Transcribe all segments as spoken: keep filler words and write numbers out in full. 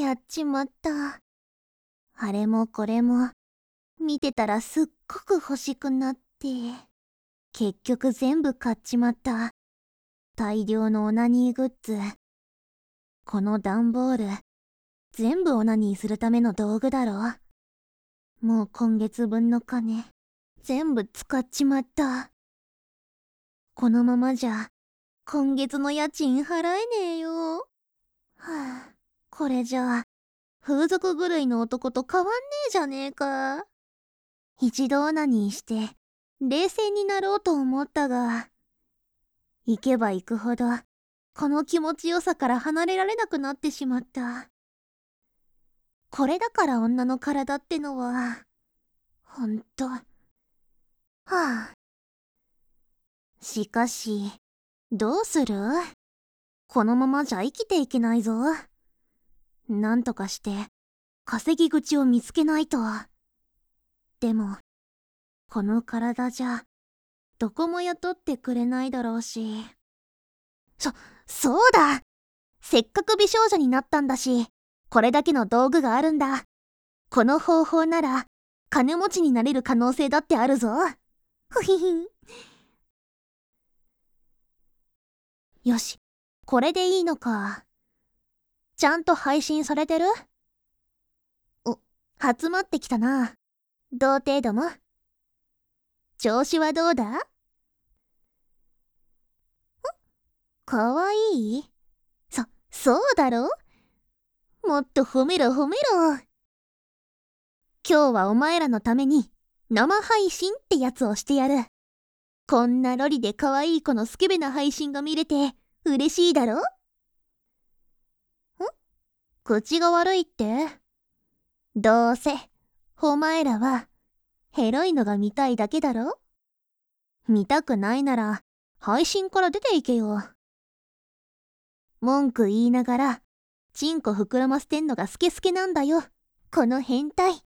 やっちまった。あれもこれも見てたらすっごく欲しくなって、結局全部買っちまった。大量のオナニーグッズ。この段ボール、全部オナニーするための道具だろ。もう今月分の金、全部使っちまった。このままじゃ、今月の家賃払えねえよ。はあ、これじゃあ、風俗狂いの男と変わんねえじゃねえか。一度オナニーして、冷静になろうと思ったが、行けば行くほど、この気持ちよさから離れられなくなってしまった。これだから女の体ってのは、ほんと。はあ。しかし、どうする？このままじゃ生きていけないぞ。なんとかして、稼ぎ口を見つけないと。でも、この体じゃ、どこも雇ってくれないだろうし。そ、そうだ！せっかく美少女になったんだし、これだけの道具があるんだ。この方法なら、金持ちになれる可能性だってあるぞ。ふひひ。よし、これでいいのか。ちゃんと配信されてる？お、集まってきたな。童貞ども。調子はどうだ？ん？かわいい？そ、そうだろ？もっと褒めろ褒めろ。今日はお前らのために生配信ってやつをしてやる。こんなロリで可愛い子のスケベな配信が見れて嬉しいだろ？ん？口が悪いって？どうせお前らはヘロいのが見たいだけだろ？見たくないなら配信から出ていけよ。文句言いながらチンコ膨らませてんのがスケスケなんだよ、この変態。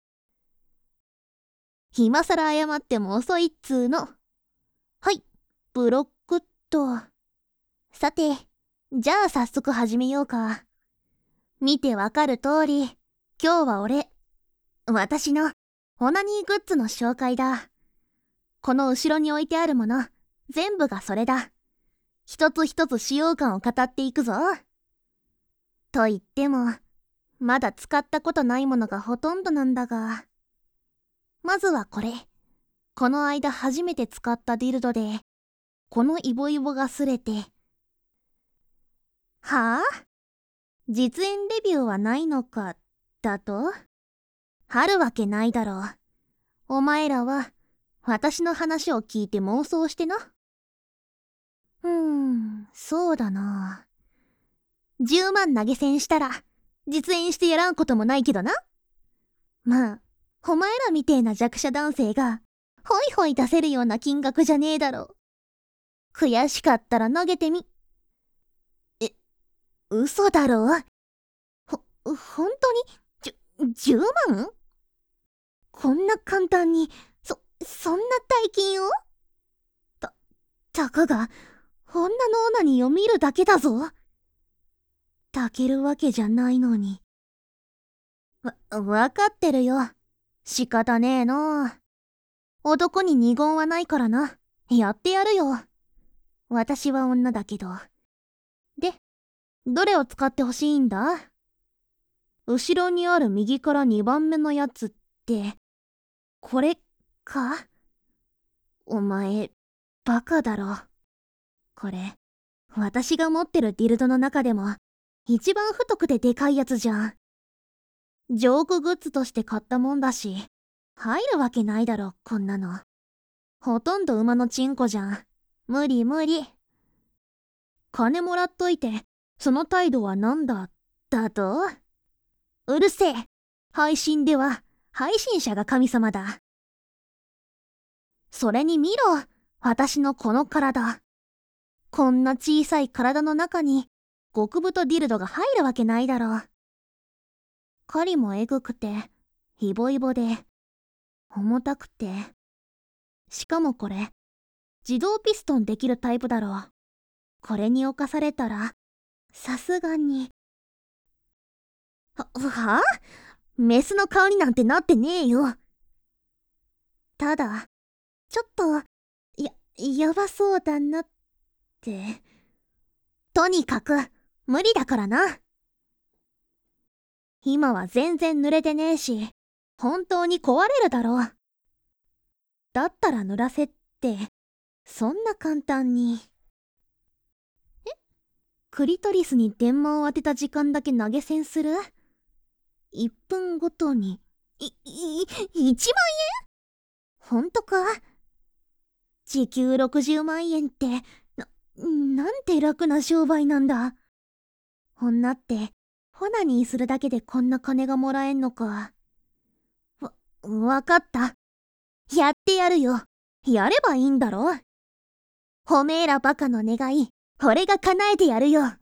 今さら謝っても遅いっつーの。はい、ブロックっと。さて、じゃあ早速始めようか。見てわかる通り、今日は俺、私のオナニーグッズの紹介だ。この後ろに置いてあるもの、全部がそれだ。一つ一つ使用感を語っていくぞ。と言っても、まだ使ったことないものがほとんどなんだが。まずはこれ。この間初めて使ったディルドで、このイボイボが擦れて。はあ？実演レビューはないのか、だと？あるわけないだろう。お前らは、私の話を聞いて妄想してな。うーん、そうだな。じゅうまん投げ銭したら、実演してやらんこともないけどな。まあ、お前らみてえな弱者男性が、ホイホイ出せるような金額じゃねえだろ。悔しかったら投げてみ。え、嘘だろ？ほ、ほんとに、じゅ、じゅうまん？こんな簡単に、そ、そんな大金を？た、たかが、女のオナニーを見るだけだぞ。抱けるわけじゃないのに。わ、わかってるよ。仕方ねえの。男に二言はないからな。やってやるよ。私は女だけど。で、どれを使ってほしいんだ？後ろにある右からにばんめのやつって、これか？お前、バカだろ。これ、私が持ってるディルドの中でも、一番太くてでかいやつじゃん。ジョークグッズとして買ったもんだし、入るわけないだろ、こんなの。ほとんど馬のチンコじゃん。無理無理。金もらっといて、その態度はなんだ、だと？うるせえ。配信では、配信者が神様だ。それに見ろ、私のこの体。こんな小さい体の中に、極太ディルドが入るわけないだろう。狩りもえぐくて、イボイボで、重たくて。しかもこれ、自動ピストンできるタイプだろう。これに侵されたら、さすがに。 は、はメスの顔になんてなってねえよ。ただ、ちょっと、や、やばそうだなって。とにかく、無理だからな。今は全然濡れてねえし、本当に壊れるだろう。だったら濡らせって、そんな簡単に。えクリトリスに電話を当てた時間だけ投げ銭する？ いっ 分ごとに、い、い、いちまんえん？ほんとか？時給ろくじゅうまんえんって、な、なんて楽な商売なんだ。女って、ホナニーするだけでこんな金がもらえんのか。わ、わかった。やってやるよ。やればいいんだろ。ホメーラバカの願い、俺が叶えてやるよ。